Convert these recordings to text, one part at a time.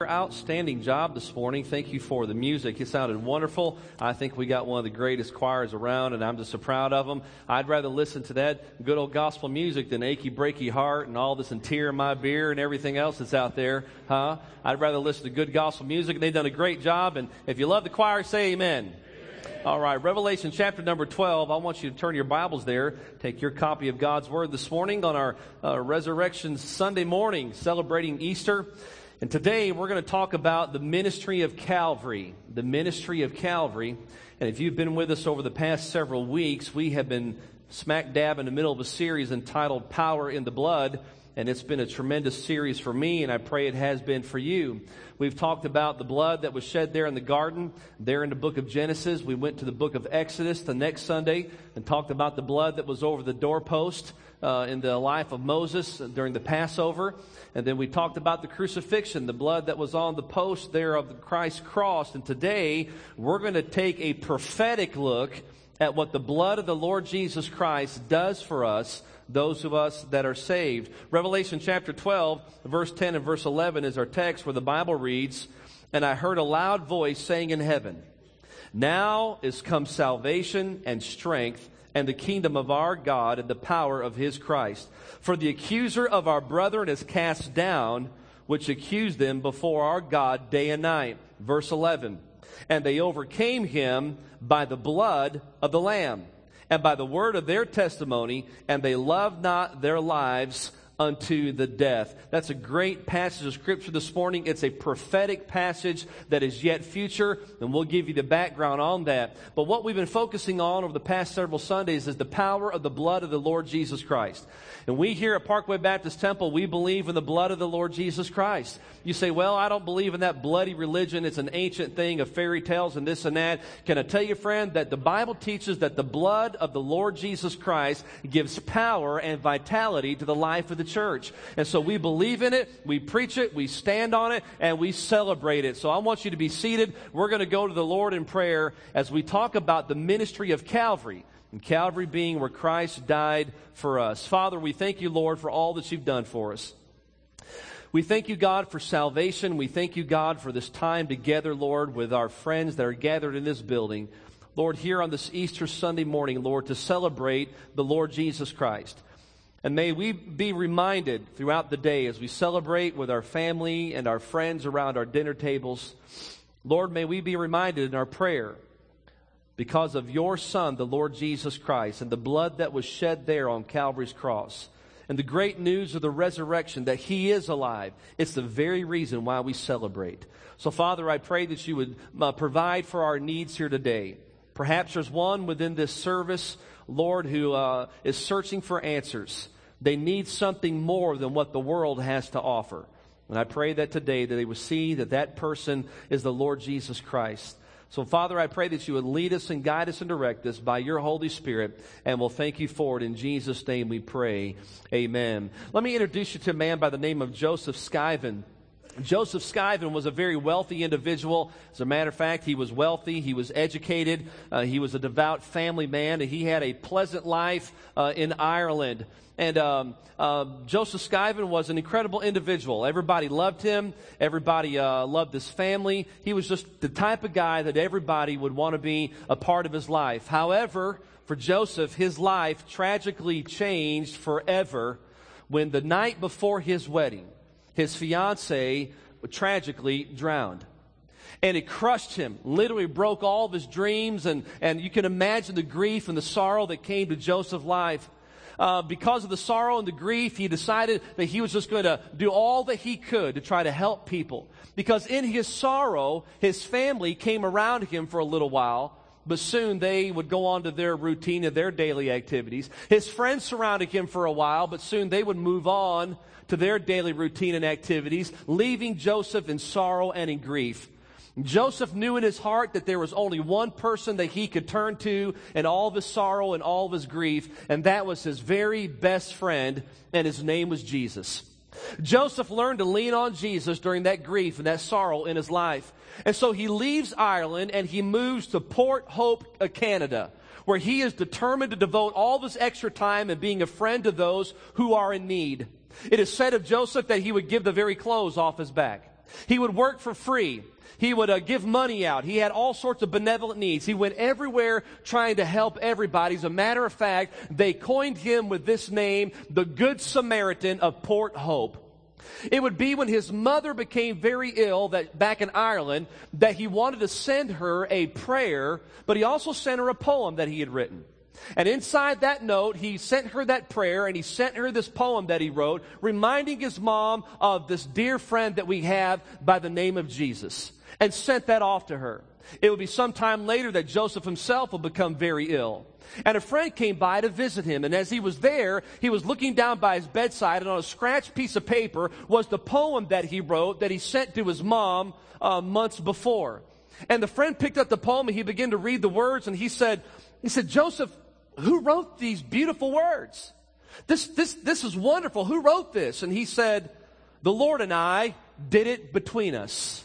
outstanding job this morning. Thank you for the music. It sounded wonderful. I think we got one of the greatest choirs around, and I'm just so proud of them. I'd rather listen to that good old gospel music than Achy Breaky Heart and all this and Tear in My Beer and everything else that's out there, huh? I'd rather listen to good gospel music, and they've done a great job. And if you love the choir, say amen. All right, Revelation chapter number 12. I want you to turn your Bibles there. Take your copy of God's Word this morning on our Resurrection Sunday morning, celebrating Easter. And today we're going to talk about the ministry of Calvary. The ministry of Calvary. And if you've been with us over the past several weeks, we have been smack dab in the middle of a series entitled Power in the Blood. And it's been a tremendous series for me, and I pray it has been for you. We've talked about the blood that was shed there in the garden, there in the book of Genesis. We went to the book of Exodus the next Sunday and talked about the blood that was over the doorpost in the life of Moses during the Passover. And then we talked about the crucifixion, the blood that was on the post there of Christ's cross. And today we're going to take a prophetic look at what the blood of the Lord Jesus Christ does for us, those of us that are saved. Revelation chapter 12, verse 10 and verse 11 is our text where the Bible reads, "And I heard a loud voice saying in heaven, 'Now is come salvation and strength and the kingdom of our God and the power of his Christ. For the accuser of our brethren is cast down, which accused them before our God day and night.'" Verse 11, "And they overcame him by the blood of the Lamb, and by the word of their testimony, and they loved not their lives unto the death." That's a great passage of Scripture this morning. It's a prophetic passage that is yet future, and we'll give you the background on that. But what we've been focusing on over the past several Sundays is the power of the blood of the Lord Jesus Christ. And we here at Parkway Baptist Temple, we believe in the blood of the Lord Jesus Christ. You say, "Well, I don't believe in that bloody religion. It's an ancient thing of fairy tales and this and that." Can I tell you, friend, that the Bible teaches that the blood of the Lord Jesus Christ gives power and vitality to the life of the church. And so we believe in it, we preach it, we stand on it, and we celebrate it. So I want you to be seated. We're going to go to the Lord in prayer as we talk about the ministry of Calvary. And Calvary being where Christ died for us. Father, we thank you, Lord, for all that you've done for us. We thank you, God, for salvation. We thank you, God, for this time together, Lord, with our friends that are gathered in this building. Lord, here on this Easter Sunday morning, Lord, to celebrate the Lord Jesus Christ. And may we be reminded throughout the day as we celebrate with our family and our friends around our dinner tables. Lord, may we be reminded in our prayer because of your Son, the Lord Jesus Christ, and the blood that was shed there on Calvary's cross, and the great news of the resurrection that he is alive. It's the very reason why we celebrate. So, Father, I pray that you would provide for our needs here today. Perhaps there's one within this service, Lord, who is searching for answers. They need something more than what the world has to offer. And I pray that today that they will see that that person is the Lord Jesus Christ. So, Father, I pray that you would lead us and guide us and direct us by your Holy Spirit, and we'll thank you for it. In Jesus' name we pray. Amen. Let me introduce you to a man by the name of Joseph Skyven. Joseph Skyven was a very wealthy individual. As a matter of fact, he was wealthy, he was educated, he was a devout family man, and he had a pleasant life in Ireland. And Joseph Skyven was an incredible individual. Everybody loved him. Everybody loved his family. He was just the type of guy that everybody would want to be a part of his life. However, for Joseph, his life tragically changed forever when the night before his wedding, his fiancée tragically drowned. And it crushed him, literally broke all of his dreams. And you can imagine the grief and the sorrow that came to Joseph's life. Because of the sorrow and the grief, he decided that he was just going to do all that he could to try to help people. Because in his sorrow, his family came around him for a little while, but soon they would go on to their routine and their daily activities. His friends surrounded him for a while, but soon they would move on to their daily routine and activities, leaving Joseph in sorrow and in grief. Joseph knew in his heart that there was only one person that he could turn to in all of his sorrow and all of his grief, and that was his very best friend, and his name was Jesus. Joseph learned to lean on Jesus during that grief and that sorrow in his life. And so he leaves Ireland and he moves to Port Hope, Canada, where he is determined to devote all of his extra time in being a friend to those who are in need. It is said of Joseph that he would give the very clothes off his back. He would work for free. He would give money out. He had all sorts of benevolent needs. He went everywhere trying to help everybody. As a matter of fact, they coined him with this name, the Good Samaritan of Port Hope. It would be when his mother became very ill back in Ireland that he wanted to send her a prayer, but he also sent her a poem that he had written. And inside that note, he sent her that prayer, and he sent her this poem that he wrote, reminding his mom of this dear friend that we have by the name of Jesus, and sent that off to her. It would be sometime later that Joseph himself will become very ill. And a friend came by to visit him, and as he was there, he was looking down by his bedside, and on a scratched piece of paper was the poem that he wrote that he sent to his mom months before. And the friend picked up the poem, and he began to read the words, and he said, Joseph, who wrote these beautiful words? This is wonderful. Who wrote this? And he said, the Lord and I did it between us.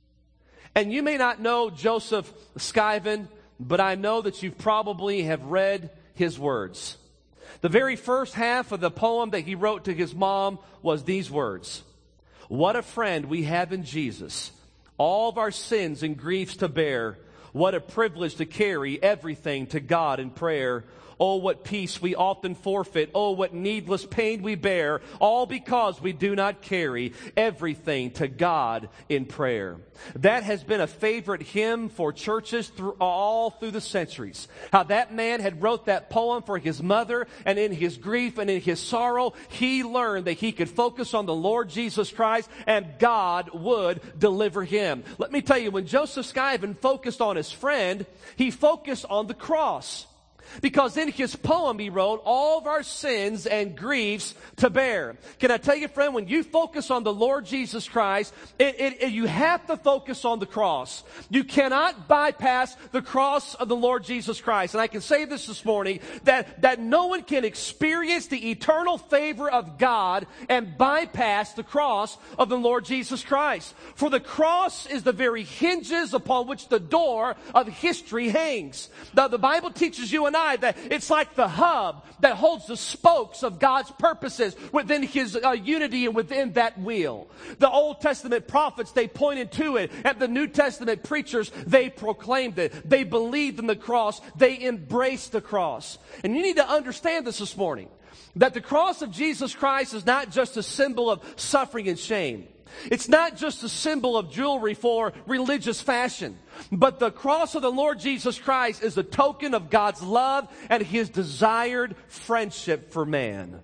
And you may not know Joseph Skyven, but I know that you probably have read his words. The very first half of the poem that he wrote to his mom was these words. What a friend we have in Jesus, all of our sins and griefs to bear. What a privilege to carry everything to God in prayer. Oh, what peace we often forfeit. Oh, what needless pain we bear. All because we do not carry everything to God in prayer. That has been a favorite hymn for churches all through the centuries. How that man had wrote that poem for his mother, and in his grief and in his sorrow, he learned that he could focus on the Lord Jesus Christ and God would deliver him. Let me tell you, when Joseph Skyven focused on his friend, he focused on the cross. Because in his poem he wrote, all of our sins and griefs to bear. Can I tell you, friend, when you focus on the Lord Jesus Christ, you have to focus on the cross. You cannot bypass the cross of the Lord Jesus Christ. And I can say this morning, that no one can experience the eternal favor of God and bypass the cross of the Lord Jesus Christ. For the cross is the very hinges upon which the door of history hangs. The Bible teaches you and I that it's like the hub that holds the spokes of God's purposes within his unity and within that wheel. The Old Testament prophets, they pointed to it, and the New Testament preachers, they proclaimed it. They believed in the cross. They embraced the cross. And you need to understand this morning, that the cross of Jesus Christ is not just a symbol of suffering and shame. It's not just a symbol of jewelry for religious fashion, but the cross of the Lord Jesus Christ is a token of God's love and his desired friendship for man.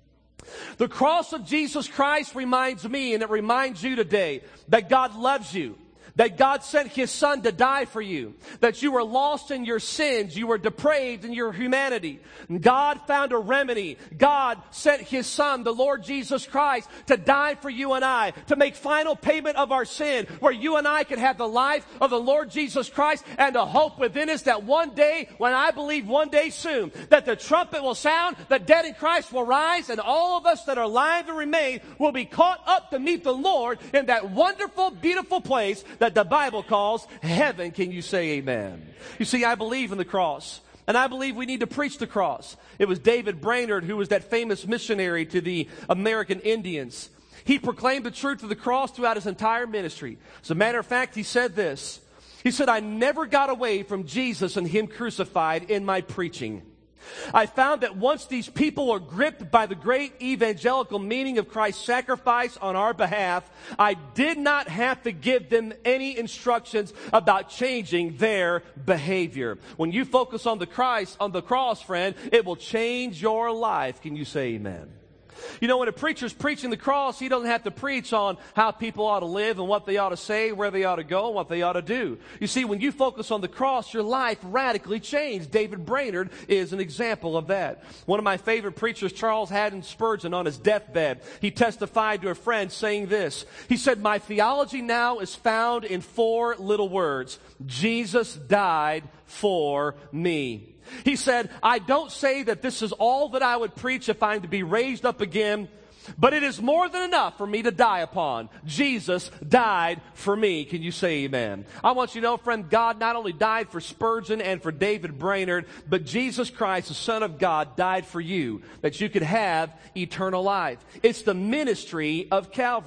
The cross of Jesus Christ reminds me, and it reminds you today, that God loves you. That God sent his son to die for you. That you were lost in your sins. You were depraved in your humanity. God found a remedy. God sent his son, the Lord Jesus Christ, to die for you and I. To make final payment of our sin. Where you and I could have the life of the Lord Jesus Christ and a hope within us that one day, when I believe one day soon, that the trumpet will sound, the dead in Christ will rise, and all of us that are alive and remain will be caught up to meet the Lord in that wonderful, beautiful place that the Bible calls heaven. Can you say amen? You see, I believe in the cross. And I believe we need to preach the cross. It was David Brainerd who was that famous missionary to the American Indians. He proclaimed the truth of the cross throughout his entire ministry. As a matter of fact, he said this. He said, I never got away from Jesus and him crucified in my preaching. I found that once these people were gripped by the great evangelical meaning of Christ's sacrifice on our behalf, I did not have to give them any instructions about changing their behavior. When you focus on the cross, friend, it will change your life. Can you say amen? You know, when a preacher's preaching the cross, he doesn't have to preach on how people ought to live and what they ought to say, where they ought to go, and what they ought to do. You see, when you focus on the cross, your life radically changed. David Brainerd is an example of that. One of my favorite preachers, Charles Haddon Spurgeon, on his deathbed, he testified to a friend saying this. He said, my theology now is found in 4 little words. Jesus died for me. He said, I don't say that this is all that I would preach if I'm to be raised up again, but it is more than enough for me to die upon. Jesus died for me. Can you say amen? I want you to know, friend, God not only died for Spurgeon and for David Brainerd, but Jesus Christ, the Son of God, died for you, that you could have eternal life. It's the ministry of Calvary.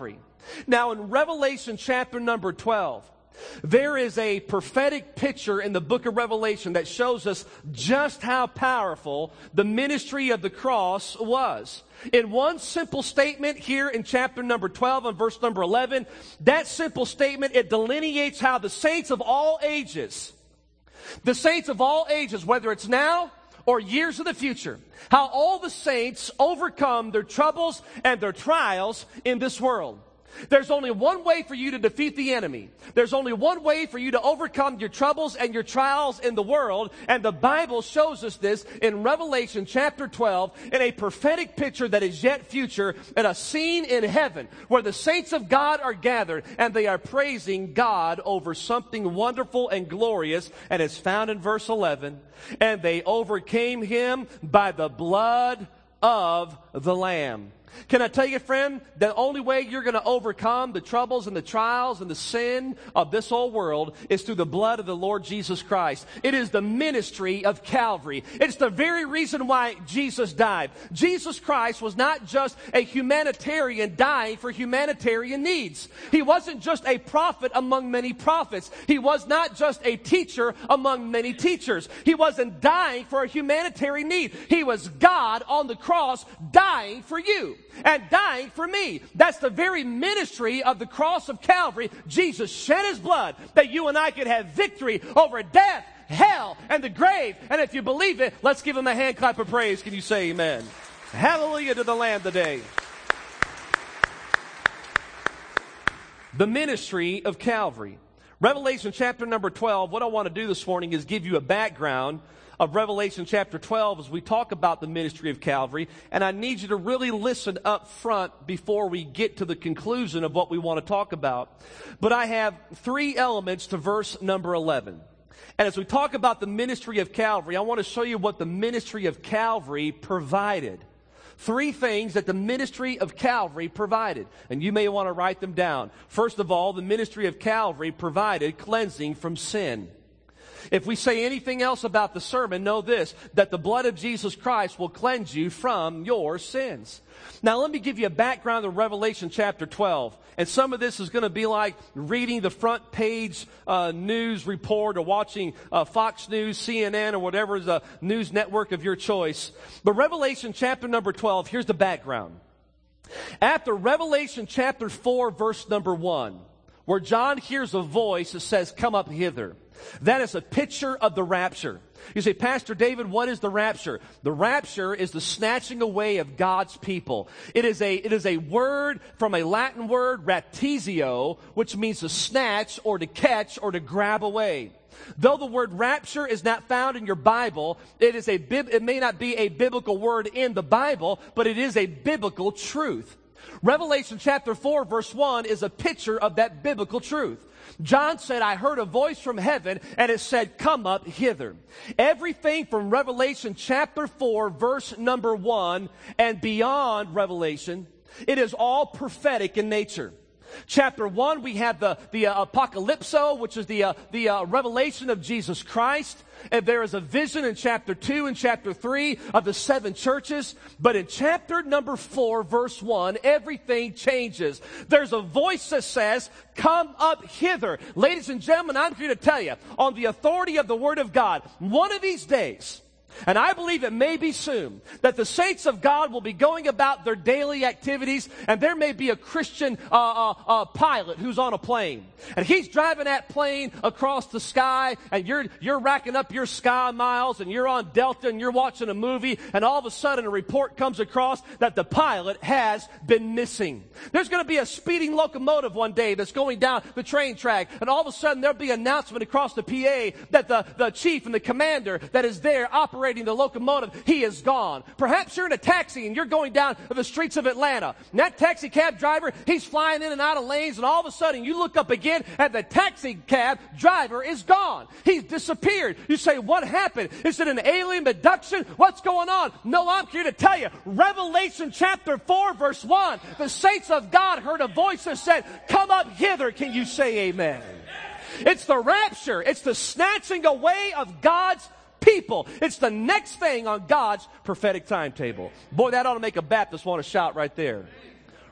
Now, in Revelation chapter number 12, there is a prophetic picture in the book of Revelation that shows us just how powerful the ministry of the cross was. In one simple statement here in chapter number 12 and verse number 11, that simple statement, it delineates how the saints of all ages, whether it's now or years of the future, how all the saints overcome their troubles and their trials in this world. There's only one way for you to defeat the enemy. There's only one way for you to overcome your troubles and your trials in the world. And the Bible shows us this in Revelation chapter 12 in a prophetic picture that is yet future, in a scene in heaven where the saints of God are gathered and they are praising God over something wonderful and glorious. And it's found in verse 11. And they overcame him by the blood of the Lamb. Can I tell you, friend, the only way you're going to overcome the troubles and the trials and the sin of this whole world is through the blood of the Lord Jesus Christ. It is the ministry of Calvary. It's the very reason why Jesus died. Jesus Christ was not just a humanitarian dying for humanitarian needs. He wasn't just a prophet among many prophets. He was not just a teacher among many teachers. He wasn't dying for a humanitarian need. He was God on the cross dying for you and dying for me. That's the very ministry of the cross of Calvary. Jesus shed his blood that you and I could have victory over death, hell, and the grave. And if you believe it, let's give him a hand clap of praise. Can you say amen? Hallelujah to the Lamb today. The ministry of Calvary. Revelation chapter number 12, what I want to do this morning is give you a background of Revelation chapter 12 as we talk about the ministry of Calvary. And I need you to really listen up front before we get to the conclusion of what we want to talk about. But I have three elements to verse number 11. And as we talk about the ministry of Calvary, I want to show you what the ministry of Calvary provided. Three things that the ministry of Calvary provided. And you may want to write them down. First of all, the ministry of Calvary provided cleansing from sin. If we say anything else about the sermon, know this, that the blood of Jesus Christ will cleanse you from your sins. Now, let me give you a background of Revelation chapter 12. And some of this is going to be like reading the front page news report or watching Fox News, CNN, or whatever is the news network of your choice. But Revelation chapter number 12, here's the background. After Revelation chapter 4, verse number 1, where John hears a voice that says, "Come up hither." That is a picture of the rapture. You say, "Pastor David, what is the rapture?" The rapture is the snatching away of God's people. It is a word from a Latin word, raptizio, which means to snatch or to catch or to grab away. Though the word rapture is not found in your Bible, it may not be a biblical word in the Bible, but it is a biblical truth. Revelation chapter 4 verse 1 is a picture of that biblical truth. John said, "I heard a voice from heaven, and it said, 'Come up hither.'" Everything from Revelation chapter 4 verse number 1 and beyond Revelation, it is all prophetic in nature. Chapter 1, we have the apocalypso, which is the revelation of Jesus Christ. And there is a vision in chapter 2 and chapter 3 of the 7 churches. But in chapter number 4, verse 1, everything changes. There's a voice that says, "Come up hither." Ladies and gentlemen, I'm here to tell you, on the authority of the Word of God, one of these days, and I believe it may be soon, that the saints of God will be going about their daily activities, and there may be a Christian pilot who's on a plane. And he's driving that plane across the sky, and you're racking up your sky miles, and you're on Delta, and you're watching a movie, and all of a sudden a report comes across that the pilot has been missing. There's going to be a speeding locomotive one day that's going down the train track, and all of a sudden there'll be an announcement across the PA that the chief and the commander that is there operating the locomotive, he is gone. Perhaps you're in a taxi and you're going down the streets of Atlanta. And that taxi cab driver, he's flying in and out of lanes, and all of a sudden you look up again and the taxi cab driver is gone. He's disappeared. You say, "What happened? Is it an alien abduction? What's going on?" No, I'm here to tell you. Revelation chapter 4 verse 1, the saints of God heard a voice that said, "Come up hither." Can you say amen? It's the rapture. It's the snatching away of God's people. It's the next thing on God's prophetic timetable. Boy, that ought to make a Baptist want to shout right there.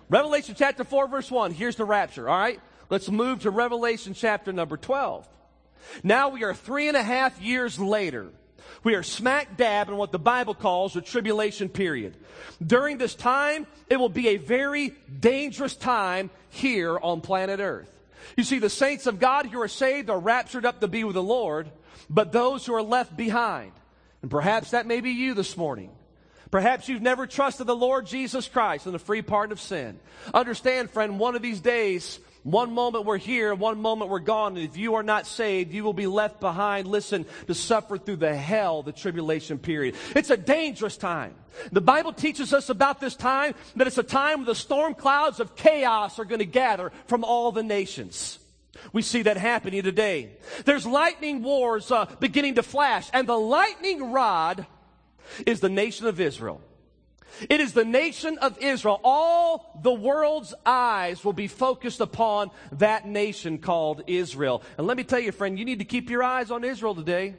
Revelation chapter 4, verse 1. Here's the rapture, all right? Let's move to Revelation chapter number 12. Now we are 3.5 years later. We are smack dab in what the Bible calls the tribulation period. During this time, it will be a very dangerous time here on planet Earth. You see, the saints of God who are saved are raptured up to be with the Lord, but those who are left behind, and perhaps that may be you this morning. Perhaps you've never trusted the Lord Jesus Christ and the free pardon of sin. Understand, friend, one of these days, one moment we're here, one moment we're gone. And if you are not saved, you will be left behind, listen, to suffer through the hell, the tribulation period. It's a dangerous time. The Bible teaches us about this time that it's a time when the storm clouds of chaos are going to gather from all the nations. We see that happening today. There's lightning wars beginning to flash, and the lightning rod is the nation of Israel. It is the nation of Israel. All the world's eyes will be focused upon that nation called Israel. And let me tell you, friend, you need to keep your eyes on Israel today.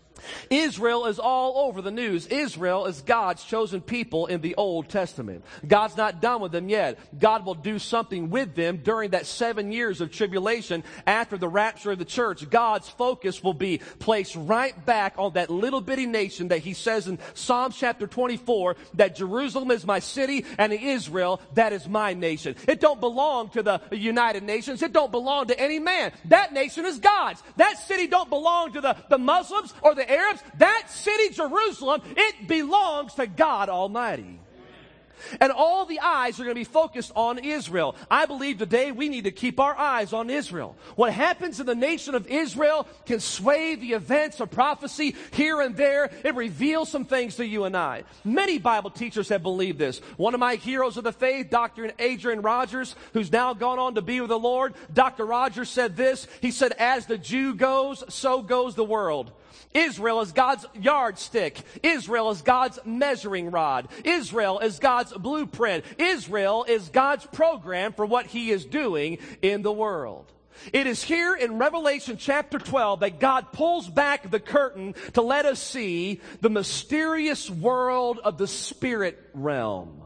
Israel is all over the news. Israel is God's chosen people in the Old Testament. God's not done with them yet. God will do something with them during that 7 years of tribulation after the rapture of the church. God's focus will be placed right back on that little bitty nation that he says in Psalm chapter 24 that Jerusalem is my city and Israel, that is my nation. It don't belong to the United Nations. It don't belong to any man. That nation is God's. That city don't belong to the Muslims or the Arabs. That city, Jerusalem, it belongs to God Almighty. And all the eyes are going to be focused on Israel. I believe today we need to keep our eyes on Israel. What happens in the nation of Israel can sway the events of prophecy here and there. It reveals some things to you and I. Many Bible teachers have believed this. One of my heroes of the faith, Dr. Adrian Rogers, who's now gone on to be with the Lord, Dr. Rogers said this. He said, as the Jew goes, so goes the world. Israel is God's yardstick. Israel is God's measuring rod. Israel is God's blueprint. Israel is God's program for what he is doing in the world. It is here in Revelation chapter 12 that God pulls back the curtain to let us see the mysterious world of the spirit realm.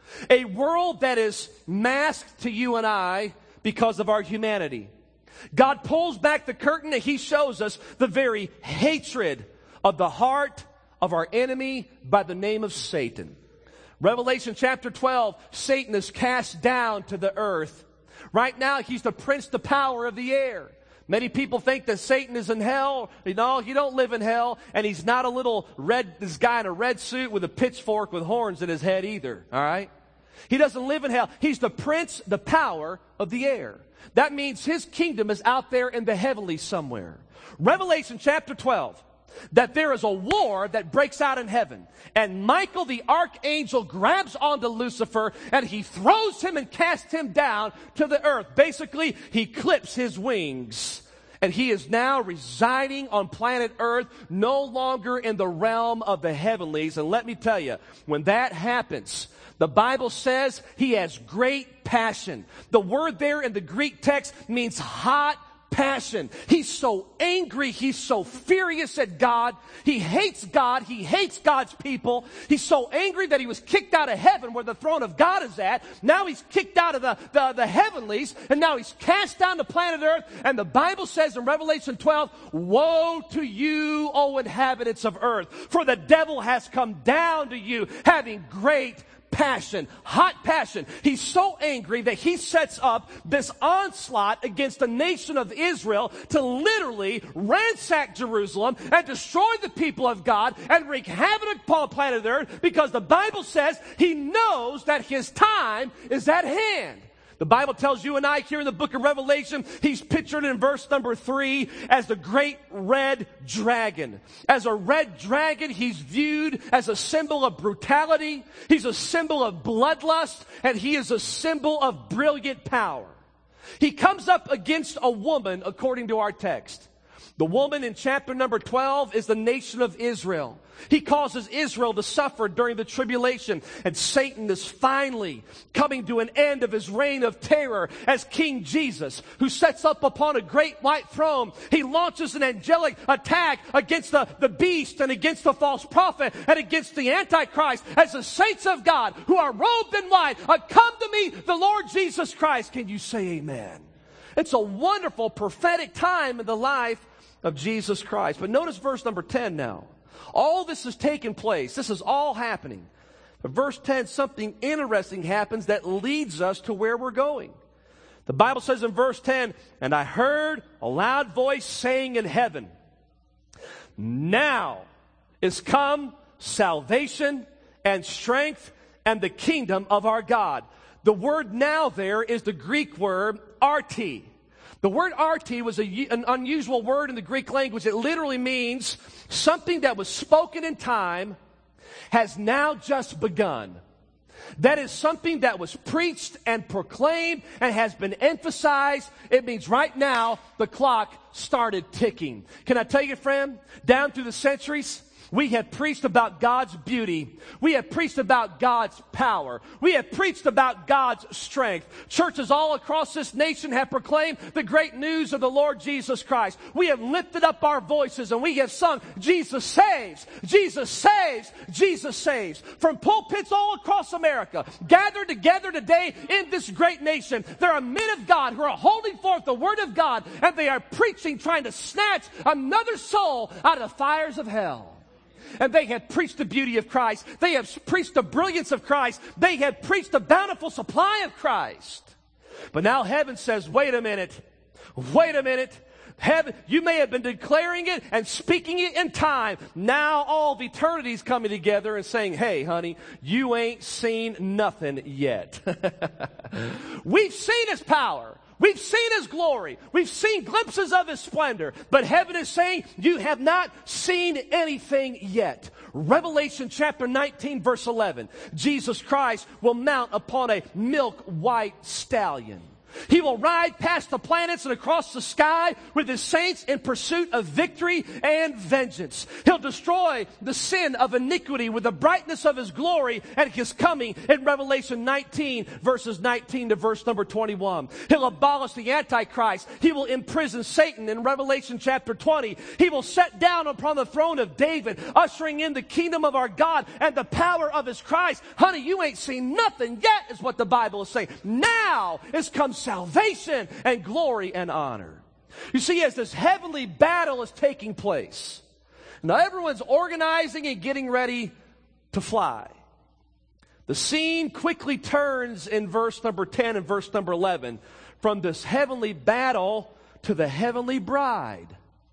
A world that is masked to you and I because of our humanity. God pulls back the curtain and he shows us the very hatred of the heart of our enemy by the name of Satan. Revelation chapter 12, Satan is cast down to the earth. Right now, he's the prince, the power of the air. Many people think that Satan is in hell. No, he don't live in hell. And he's not this guy in a red suit with a pitchfork with horns in his head either. All right? He doesn't live in hell. He's the prince, the power of the air. That means his kingdom is out there in the heavenlies somewhere. Revelation chapter 12, that there is a war that breaks out in heaven. And Michael the archangel grabs onto Lucifer and he throws him and casts him down to the earth. Basically, he clips his wings. And he is now residing on planet Earth, no longer in the realm of the heavenlies. And let me tell you, when that happens, the Bible says he has great passion. The word there in the Greek text means hot passion. He's so angry. He's so furious at God. He hates God. He hates God's people. He's so angry that he was kicked out of heaven where the throne of God is at. Now he's kicked out of the heavenlies, and now he's cast down to planet Earth. And the Bible says in Revelation 12, woe to you, O inhabitants of earth, for the devil has come down to you having great passion, hot passion. He's so angry that he sets up this onslaught against the nation of Israel to literally ransack Jerusalem and destroy the people of God and wreak havoc upon planet Earth, because the Bible says he knows that his time is at hand. The Bible tells you and I here in the book of Revelation, he's pictured in verse number 3 as the great red dragon. As a red dragon, he's viewed as a symbol of brutality. He's a symbol of bloodlust, and he is a symbol of brilliant power. He comes up against a woman, according to our text. The woman in chapter number 12 is the nation of Israel. He causes Israel to suffer during the tribulation, and Satan is finally coming to an end of his reign of terror as King Jesus, who sets up upon a great white throne. He launches an angelic attack against the beast and against the false prophet and against the Antichrist as the saints of God who are robed in white come to meet the Lord Jesus Christ. Can you say amen? It's a wonderful prophetic time in the life of Jesus Christ. But notice verse number 10 now. All this has taken place. This is all happening. But verse 10, something interesting happens that leads us to where we're going. The Bible says in verse 10, "And I heard a loud voice saying in heaven, 'Now is come salvation and strength and the kingdom of our God.'" The word "now" there is the Greek word arti. The word arti was an unusual word in the Greek language. It literally means something that was spoken in time has now just begun. That is something that was preached and proclaimed and has been emphasized. It means right now the clock started ticking. Can I tell you, friend, down through the centuries, we have preached about God's beauty. We have preached about God's power. We have preached about God's strength. Churches all across this nation have proclaimed the great news of the Lord Jesus Christ. We have lifted up our voices and we have sung, "Jesus saves, Jesus saves, Jesus saves." From pulpits all across America, gathered together today in this great nation, there are men of God who are holding forth the Word of God, and they are preaching, trying to snatch another soul out of the fires of hell. And they have preached the beauty of Christ. They have preached the brilliance of Christ. They have preached the bountiful supply of Christ. But now heaven says, wait a minute. Wait a minute. Heaven, you may have been declaring it and speaking it in time. Now all of eternity is coming together and saying, "Hey, honey, you ain't seen nothing yet." We've seen His power. We've seen His glory. We've seen glimpses of His splendor. But heaven is saying, you have not seen anything yet. Revelation chapter 19, verse 11. Jesus Christ will mount upon a milk-white stallion. He will ride past the planets and across the sky with His saints in pursuit of victory and vengeance. He'll destroy the sin of iniquity with the brightness of His glory at His coming in Revelation 19, verses 19 to verse number 21. He'll abolish the Antichrist. He will imprison Satan in Revelation chapter 20. He will set down upon the throne of David, ushering in the kingdom of our God and the power of His Christ. Honey, you ain't seen nothing yet, is what the Bible is saying. Now is come salvation and glory and honor. You see, as this heavenly battle is taking place, now everyone's organizing and getting ready to fly. The scene quickly turns in verse number 10 and verse number 11 from this heavenly battle to the heavenly bride.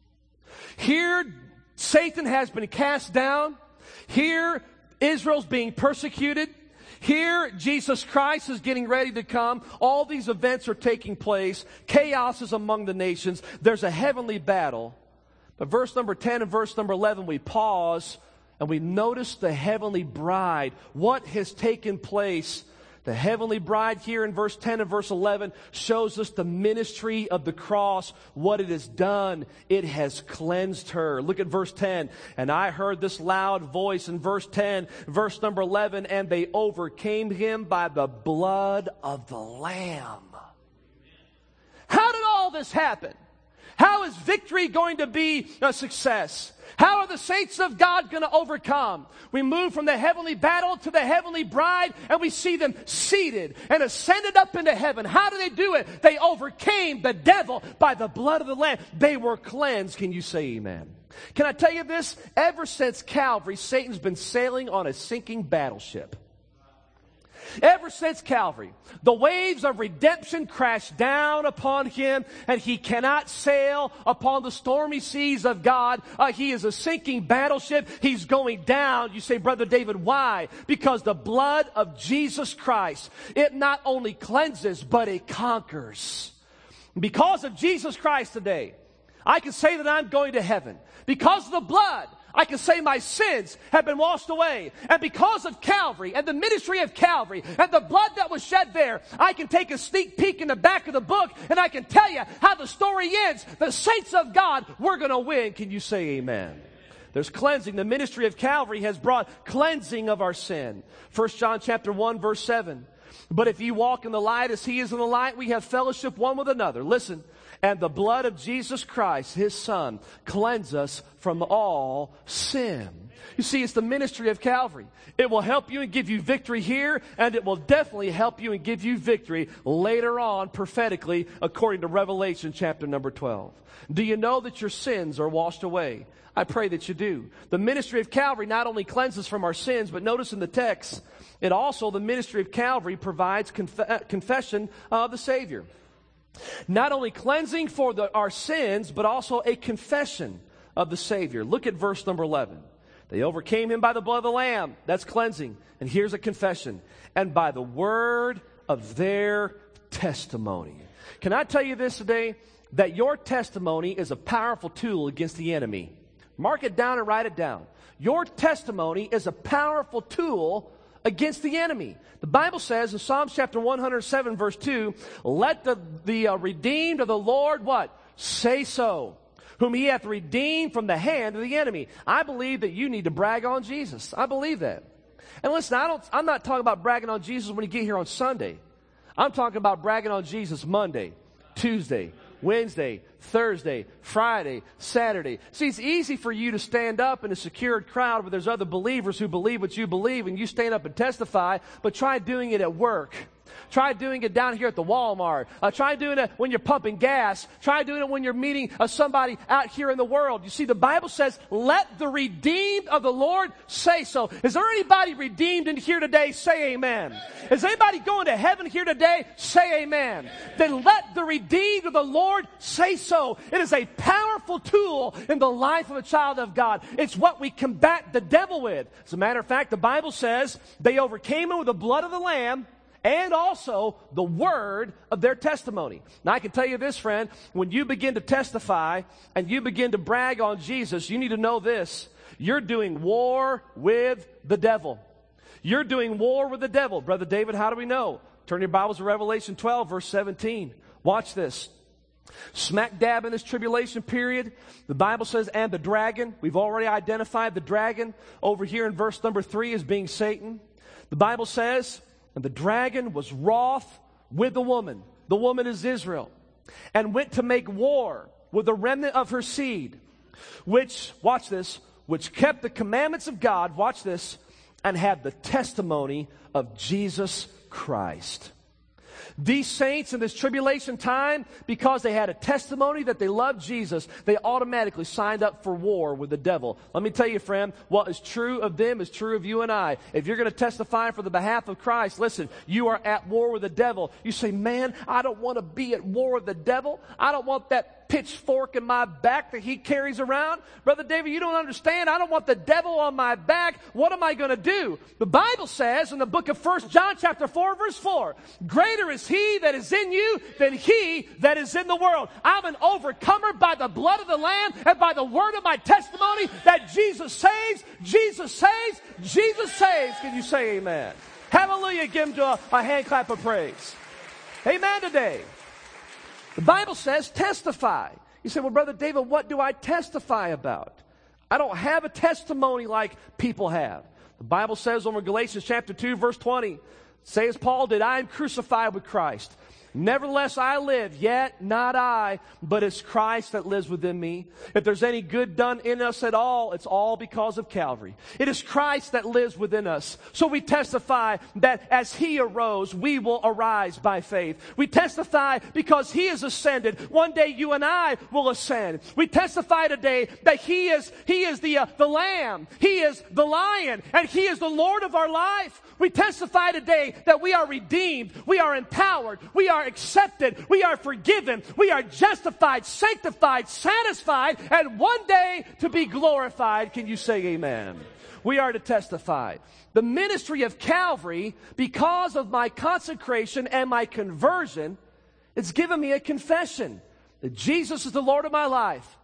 Here, Satan has been cast down. Here, Israel's being persecuted. Here, Jesus Christ is getting ready to come. All these events are taking place. Chaos is among the nations. There's a heavenly battle. But verse number 10 and verse number 11, we pause and we notice the heavenly bride. What has taken place? The heavenly bride here in verse 10 and verse 11 shows us the ministry of the cross, what it has done. It has cleansed her. Look at verse 10. "And I heard this loud voice," in verse 10, verse number 11, "and they overcame him by the blood of the Lamb." How did all this happen? How is victory going to be a success? How are the saints of God going to overcome? We move from the heavenly battle to the heavenly bride, and we see them seated and ascended up into heaven. How do they do it? They overcame the devil by the blood of the Lamb. They were cleansed. Can you say amen? Can I tell you this? Ever since Calvary, Satan's been sailing on a sinking battleship. Ever since Calvary, the waves of redemption crash down upon him, and he cannot sail upon the stormy seas of God. He is a sinking battleship. He's going down. You say, "Brother David, why?" Because the blood of Jesus Christ, it not only cleanses, but it conquers. Because of Jesus Christ today, I can say that I'm going to heaven. Because of the blood, I can say my sins have been washed away. And because of Calvary and the ministry of Calvary and the blood that was shed there, I can take a sneak peek in the back of the book and I can tell you how the story ends. The saints of God, we're going to win. Can you say amen? There's cleansing. The ministry of Calvary has brought cleansing of our sin. 1 John chapter 1, verse 7. But if you walk in the light as he is in the light, we have fellowship one with another. Listen. And the blood of Jesus Christ, his Son, cleanse us from all sin. You see, it's the ministry of Calvary. It will help you and give you victory here, and it will definitely help you and give you victory later on prophetically according to Revelation chapter number 12. Do you know that your sins are washed away? I pray that you do. The ministry of Calvary not only cleanses from our sins, but notice in the text, it also, the ministry of Calvary provides confession of the Savior. Not only cleansing for our sins, but also a confession of the Savior. Look at verse number 11. They overcame him by the blood of the Lamb. That's cleansing. And here's a confession. And by the word of their testimony. Can I tell you this today? That your testimony is a powerful tool against the enemy. Mark it down and write it down. Your testimony is a powerful tool against the enemy. The Bible says in Psalms chapter 107 verse 2, let the redeemed of the Lord what? Say so. Whom he hath redeemed from the hand of the enemy. I believe that you need to brag on Jesus. I believe that. And listen, I'm not talking about bragging on Jesus when you get here on Sunday. I'm talking about bragging on Jesus Monday, Tuesday, Wednesday, Thursday, Friday, Saturday. See, it's easy for you to stand up in a secured crowd where there's other believers who believe what you believe and you stand up and testify, but try doing it at work. Try doing it down here at the Walmart. Try doing it when you're pumping gas. Try doing it when you're meeting somebody out here in the world. You see, the Bible says, let the redeemed of the Lord say so. Is there anybody redeemed in here today? Say amen. Is anybody going to heaven here today? Say amen. Then let the redeemed of the Lord say so. It is a powerful tool in the life of a child of God. It's what we combat the devil with. As a matter of fact, the Bible says they overcame him with the blood of the Lamb and also the word of their testimony. Now, I can tell you this, friend, when you begin to testify and you begin to brag on Jesus, you need to know this. You're doing war with the devil. You're doing war with the devil. Brother David, how do we know? Turn your Bibles to Revelation 12, verse 17. Watch this. Smack dab in this tribulation period, the Bible says, and the dragon. We've already identified the dragon over here in verse number 3 as being Satan. The Bible says, and the dragon was wroth with the woman. The woman is Israel. And went to make war with the remnant of her seed. Which, watch this, which kept the commandments of God, watch this, and had the testimony of Jesus Christ. These saints in this tribulation time, because they had a testimony that they loved Jesus, they automatically signed up for war with the devil. Let me tell you, friend, what is true of them is true of you and I. If you're going to testify for the behalf of Christ, listen, you are at war with the devil. You say, man, I don't want to be at war with the devil. I don't want that pitchfork in my back that he carries around. Brother David, you don't understand. I don't want the devil on my back. What am I going to do? The Bible says in the book of 1 John chapter 4, verse 4, greater is he that is in you than he that is in the world. I'm an overcomer by the blood of the Lamb and by the word of my testimony that Jesus saves, Jesus saves, Jesus saves. Can you say amen? Hallelujah. Give him a hand clap of praise. Amen today. The Bible says testify. You say, well, Brother David, what do I testify about? I don't have a testimony like people have. The Bible says over Galatians chapter 2, verse 20, say as Paul did, I am crucified with Christ. Nevertheless I live, yet not I, but it's Christ that lives within me. If there's any good done in us at all, it's all because of Calvary. It is Christ that lives within us. So we testify that as He arose, we will arise by faith. We testify because He is ascended. One day you and I will ascend. We testify today that He is the Lamb. He is the Lion, and He is the Lord of our life. We testify today that we are redeemed, we are empowered, we are accepted, we are forgiven, we are justified, sanctified, satisfied, and one day to be glorified. Can you say amen? We are to testify. The ministry of Calvary, because of my consecration and my conversion, it's given me a confession that Jesus is the Lord of my life.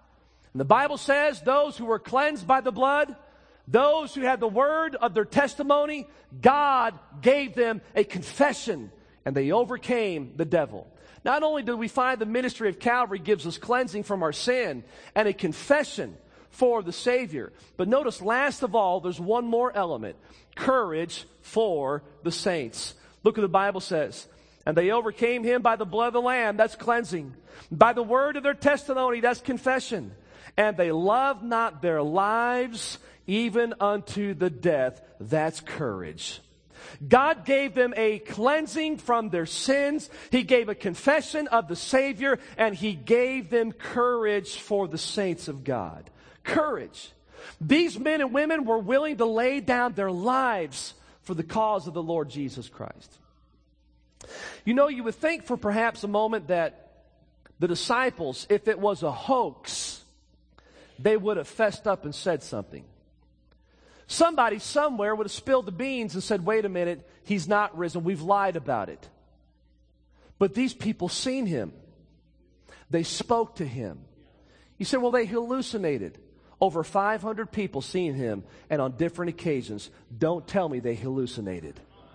And the Bible says those who were cleansed by the blood, those who had the word of their testimony, God gave them a confession, and they overcame the devil. Not only do we find the ministry of Calvary gives us cleansing from our sin and a confession for the Savior, but notice last of all, there's one more element: courage for the saints. Look what the Bible says. And they overcame him by the blood of the Lamb, that's cleansing. By the word of their testimony, that's confession. And they loved not their lives even unto the death, that's courage. God gave them a cleansing from their sins. He gave a confession of the Savior, and He gave them courage for the saints of God. Courage. These men and women were willing to lay down their lives for the cause of the Lord Jesus Christ. You know, you would think for perhaps a moment that the disciples, if it was a hoax, they would have fessed up and said something. Somebody somewhere would have spilled the beans and said, wait a minute, He's not risen. We've lied about it. But these people seen Him. They spoke to Him. You say, well, they hallucinated. Over 500 people seen Him, and on different occasions. Don't tell me they hallucinated.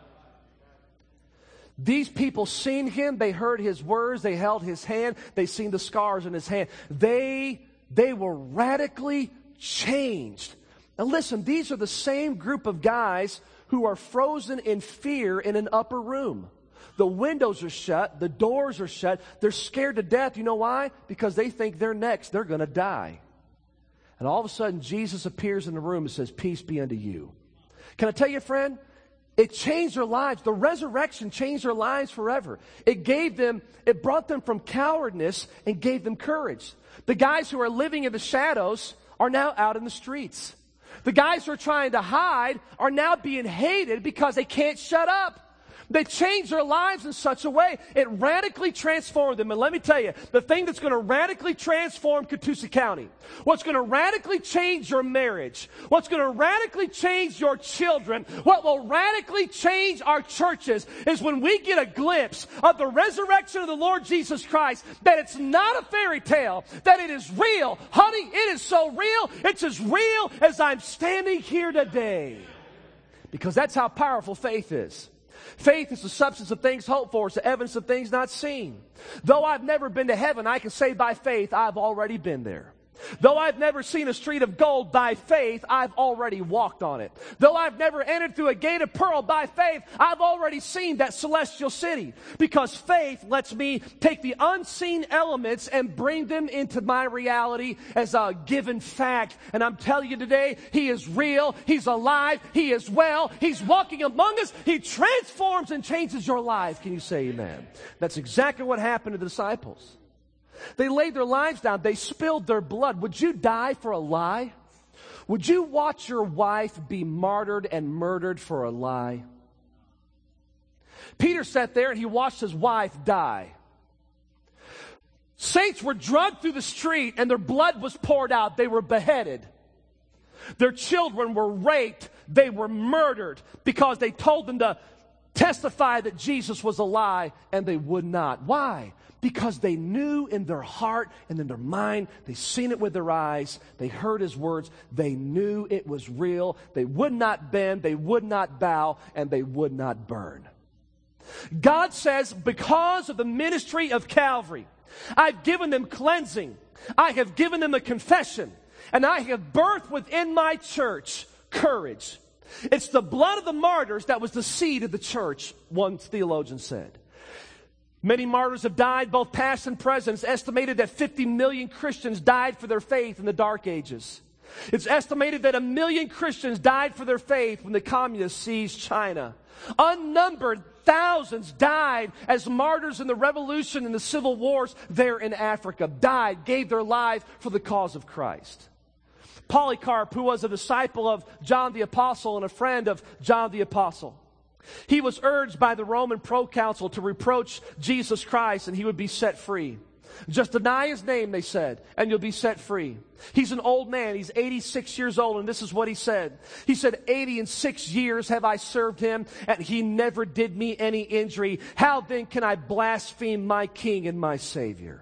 These people seen Him, they heard His words, they held His hand, they seen the scars in His hand. They were radically changed. Now listen, these are the same group of guys who are frozen in fear in an upper room. The windows are shut, the doors are shut, they're scared to death. You know why? Because they think they're next, they're going to die. And all of a sudden, Jesus appears in the room and says, peace be unto you. Can I tell you, friend? It changed their lives. The resurrection changed their lives forever. It brought them from cowardness and gave them courage. The guys who are living in the shadows are now out in the streets. The guys who are trying to hide are now being hated because they can't shut up. They changed their lives in such a way, it radically transformed them. And let me tell you, the thing that's going to radically transform Catoosa County, what's going to radically change your marriage, what's going to radically change your children, what will radically change our churches is when we get a glimpse of the resurrection of the Lord Jesus Christ, that it's not a fairy tale, that it is real. Honey, it is so real, it's as real as I'm standing here today. Because that's how powerful faith is. Faith is the substance of things hoped for. It's the evidence of things not seen. Though I've never been to heaven, I can say by faith, I've already been there. Though I've never seen a street of gold, by faith, I've already walked on it. Though I've never entered through a gate of pearl, by faith, I've already seen that celestial city. Because faith lets me take the unseen elements and bring them into my reality as a given fact. And I'm telling you today, He is real, He's alive, He is well, He's walking among us, He transforms and changes your life. Can you say amen? That's exactly what happened to the disciples. They laid their lives down. They spilled their blood. Would you die for a lie? Would you watch your wife be martyred and murdered for a lie? Peter sat there and he watched his wife die. Saints were dragged through the street and their blood was poured out. They were beheaded. Their children were raped. They were murdered because they told them to testify that Jesus was a lie, and they would not. Why? Because they knew in their heart and in their mind, they seen it with their eyes, they heard His words, they knew it was real. They would not bend, they would not bow, and they would not burn. God says, because of the ministry of Calvary, I've given them cleansing, I have given them a confession, and I have birthed within my church courage. It's the blood of the martyrs that was the seed of the church, one theologian said. Many martyrs have died, both past and present. It's estimated that 50 million Christians died for their faith in the Dark Ages. It's estimated that 1 million Christians died for their faith when the communists seized China. Unnumbered thousands died as martyrs in the revolution and the civil wars there in Africa. Died, gave their lives for the cause of Christ. Polycarp, who was a disciple of John the Apostle and a friend of John the Apostle, he was urged by the Roman proconsul to reproach Jesus Christ and he would be set free. Just deny His name, they said, and you'll be set free. He's an old man. He's 86 years old, and this is what he said. He said, 86 years have I served Him, and He never did me any injury. How then can I blaspheme my King and my Savior?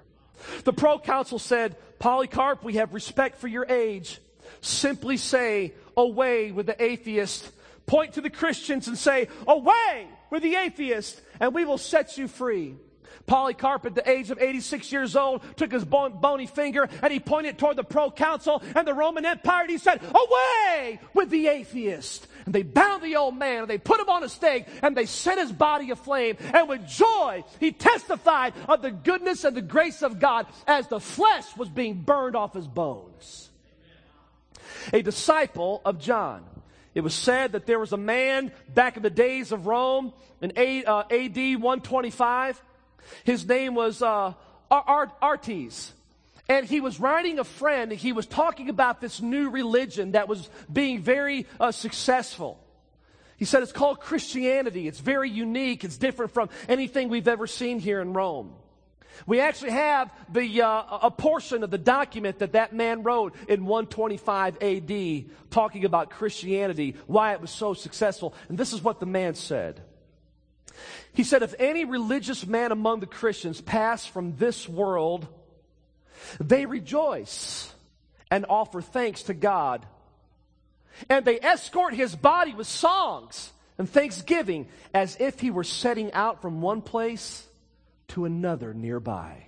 The proconsul said, Polycarp, we have respect for your age. Simply say, away with the atheist. Point to the Christians and say, away with the atheist, and we will set you free. Polycarp, at the age of 86 years old, took his bony finger and he pointed toward the proconsul and the Roman Empire, and he said, away with the atheist. And they bound the old man, and they put him on a stake, and they set his body aflame. And with joy, he testified of the goodness and the grace of God as the flesh was being burned off his bones. A disciple of John. It was said that there was a man back in the days of Rome in AD 125. His name was Artes. And he was writing a friend. He was talking about this new religion that was being very successful. He said it's called Christianity. It's very unique. It's different from anything we've ever seen here in Rome. We actually have a portion of the document that man wrote in 125 AD talking about Christianity, why it was so successful. And this is what the man said. He said, if any religious man among the Christians pass from this world, they rejoice and offer thanks to God. And they escort his body with songs and thanksgiving as if he were setting out from one place to another nearby.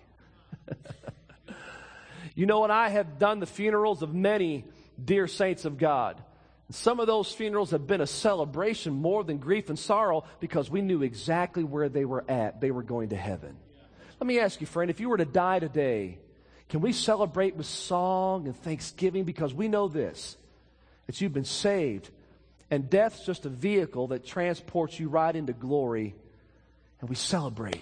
You know, and I have done the funerals of many dear saints of God. Some of those funerals have been a celebration more than grief and sorrow because we knew exactly where they were at. They were going to heaven. Let me ask you, friend, if you were to die today, can we celebrate with song and thanksgiving? Because we know this, that you've been saved, and death's just a vehicle that transports you right into glory, and we celebrate.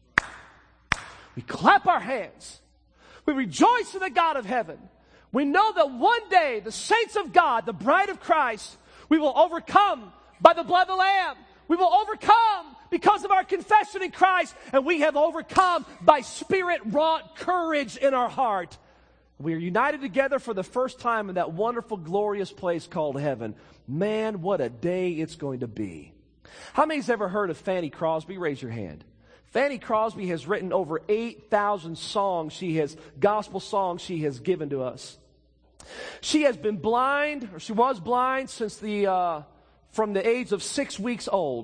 We clap our hands. We rejoice in the God of heaven. We know that one day the saints of God, the bride of Christ, we will overcome by the blood of the Lamb. We will overcome because of our confession in Christ, and we have overcome by Spirit-wrought courage in our heart. We are united together for the first time in that wonderful, glorious place called heaven. Man, what a day it's going to be. How many's ever heard of Fanny Crosby? Raise your hand. Fanny Crosby has written over 8,000 songs. Gospel songs she has given to us. She has been blind, or she was blind since from the age of 6 weeks old.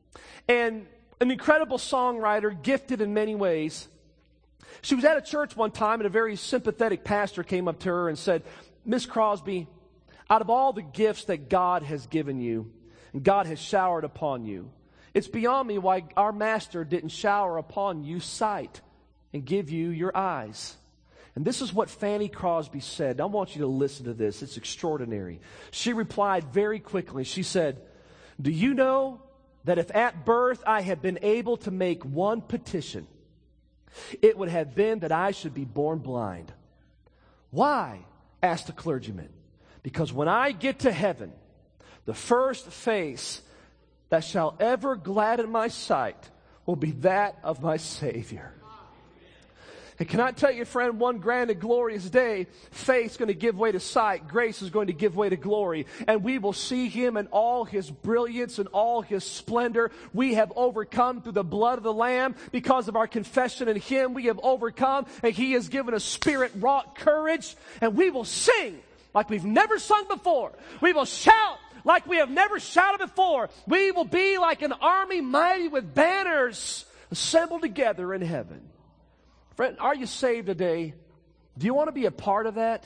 And an incredible songwriter, gifted in many ways. She was at a church one time, and a very sympathetic pastor came up to her and said, Miss Crosby, out of all the gifts that God has given you, and God has showered upon you, it's beyond me why our master didn't shower upon you sight and give you your eyes. And this is what Fanny Crosby said. I want you to listen to this. It's extraordinary. She replied very quickly. She said, do you know that if at birth I had been able to make one petition, it would have been that I should be born blind? Why? Asked the clergyman. Because when I get to heaven, the first face that shall ever gladden my sight will be that of my Savior. And can I tell you, friend, one grand and glorious day, faith's going to give way to sight, grace is going to give way to glory, and we will see Him in all His brilliance and all His splendor. We have overcome through the blood of the Lamb because of our confession in Him. We have overcome, and He has given us Spirit-wrought courage, and we will sing like we've never sung before. We will shout like we have never shouted before. We will be like an army mighty with banners assembled together in heaven. Friend, are you saved today? Do you want to be a part of that?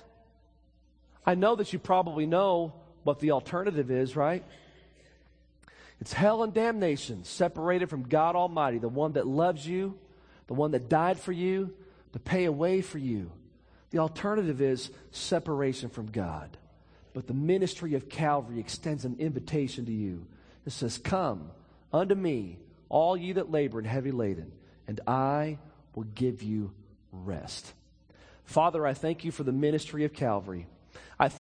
I know that you probably know what the alternative is, right? It's hell and damnation, separated from God Almighty, the one that loves you, the one that died for you, to pay a way for you. The alternative is separation from God. But the ministry of Calvary extends an invitation to you. It says, come unto me, all ye that labor and heavy laden, and I will give you rest. Father, I thank you for the ministry of Calvary. I